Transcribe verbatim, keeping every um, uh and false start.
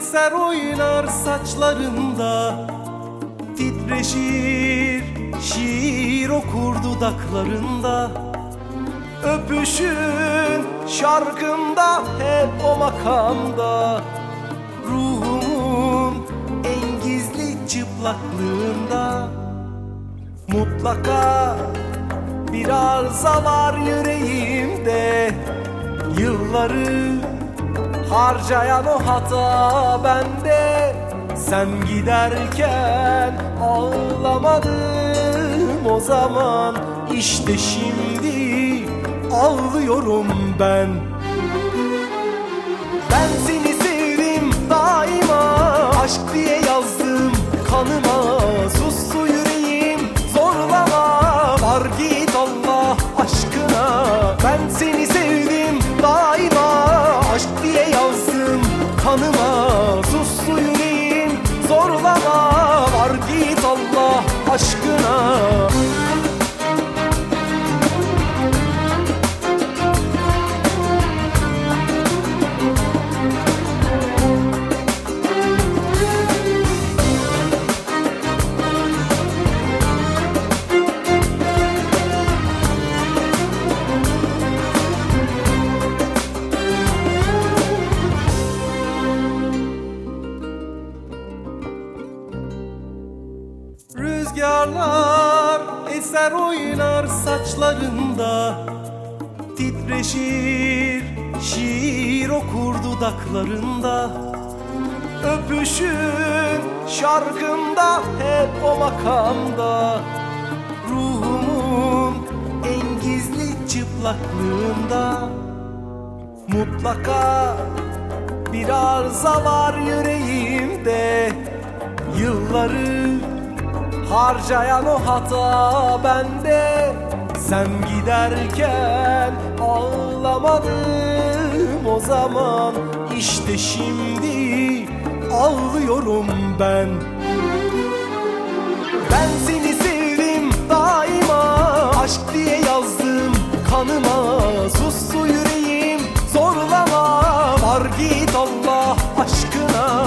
eser oynar saçlarında, titreşir şiir okur dudaklarında. Öpüşün şarkımda hep o makamda, ruhumun en gizli çıplaklığında. Mutlaka bir arıza var yüreğimde, yılları harcayan o hata bende. Sen giderken ağlamadım o zaman, İşte şimdi ağlıyorum ben. Ben seni sevdim daima, aşk diye yazdım kanıma. Sussu yüreğim zorlama, var git Allah aşkına. Ben seni sevdim daima, aşk diye yazdım kanıma. Sussu yüreğim zorlama, var git Allah aşkına. Rüzgarlar eser oynar saçlarında, titreşir şiir okur dudaklarında. Öpüşün şarkımda hep o makamda, ruhumun en gizli çıplaklığında. Mutlaka bir arıza var yüreğimde, yılları harcayan o hata bende. Sen giderken ağlamadım o zaman, İşte şimdi ağlıyorum ben. Ben seni sevdim daima, aşk diye yazdım kanıma. Sussu yüreğim zorlama, var git Allah aşkına.